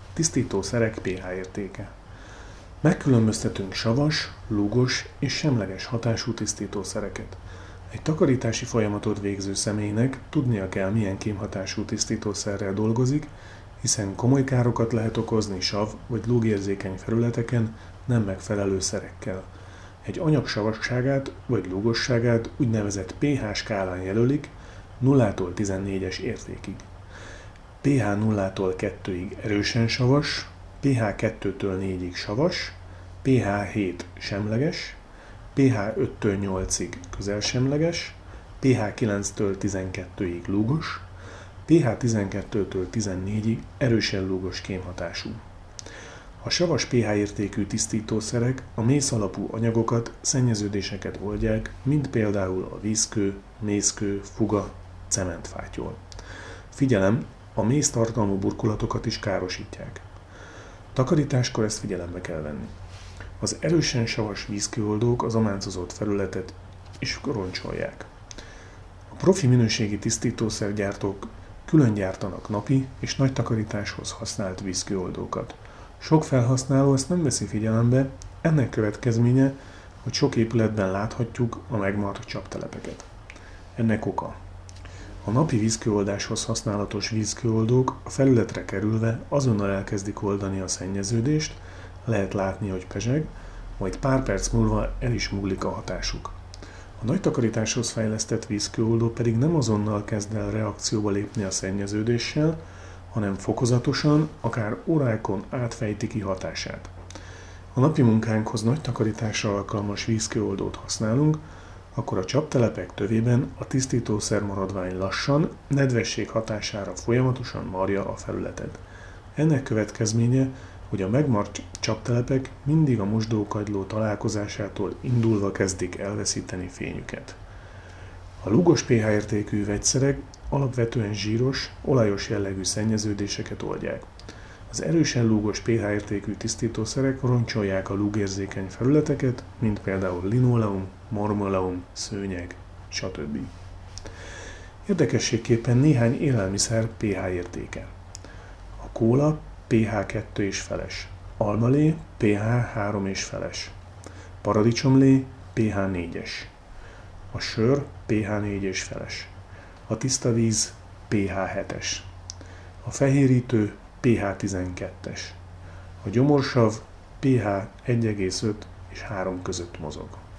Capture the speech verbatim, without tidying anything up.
Tisztítószerek pH értéke. Megkülönböztetünk savas, lúgos és semleges hatású tisztítószereket. Egy takarítási folyamatot végző személynek tudnia kell, milyen kémhatású tisztítószerrel dolgozik, hiszen komoly károkat lehet okozni sav vagy lúgérzékeny felületeken nem megfelelő szerekkel. Egy anyag savasságát vagy lúgosságát úgynevezett pH skálán jelölik nullától tizennégyes értékig. pH nullától kettőig erősen savas, pH kettőtől négyig savas, pH hét semleges, pH öttől nyolcig közelsemleges, pH kilenctől tizenkettőig lúgos, pH tizenkettőtől tizennégyig erősen lúgos kémhatású. A savas pH értékű tisztítószerek a mész alapú anyagokat, szennyeződéseket oldják, mint például a vízkő, mészkő, fuga, cementfátyol. Figyelem, a mész tartalmú burkolatokat is károsítják. Takarításkor ezt figyelembe kell venni. Az erősen savas vízkőoldók az amáncozott felületet is roncsolják. A profi minőségi tisztítószergyártók külön gyártanak napi és nagy takarításhoz használt vízkőoldókat. Sok felhasználó ezt nem veszi figyelembe, ennek következménye, hogy sok épületben láthatjuk a megmaradt csaptelepeket. Ennek oka. A napi vízkőoldáshoz használatos vízkőoldók a felületre kerülve azonnal elkezdik oldani a szennyeződést, lehet látni, hogy pezseg, majd pár perc múlva el is múlik a hatásuk. A nagy takarításhoz fejlesztett vízkőoldó pedig nem azonnal kezd el reakcióba lépni a szennyeződéssel, hanem fokozatosan, akár órákon át fejti ki hatását. A napi munkánkhoz nagy takarításra alkalmas vízkőoldót használunk, akkor a csaptelepek tövében a tisztítószer maradvány lassan, nedvesség hatására folyamatosan marja a felületet. Ennek következménye, hogy a megmaradt csaptelepek mindig a mosdókagyló találkozásától indulva kezdik elveszíteni fényüket. A lúgos pH értékű vegyszerek alapvetően zsíros, olajos jellegű szennyeződéseket oldják. Az erősen lúgos pH értékű tisztítószerek roncsolják a lúgérzékeny felületeket, mint például linoleum, marmoleum, szőnyeg, stb. Érdekességképpen néhány élelmiszer pH értéke. A kóla pH kettő és feles, almalé pH három és feles, paradicsomlé pH négyes, a sör pH négy és feles, a tiszta víz pH hetes, a fehérítő pH tizenkettes, a gyomorsav pH egy egész öt és három között mozog.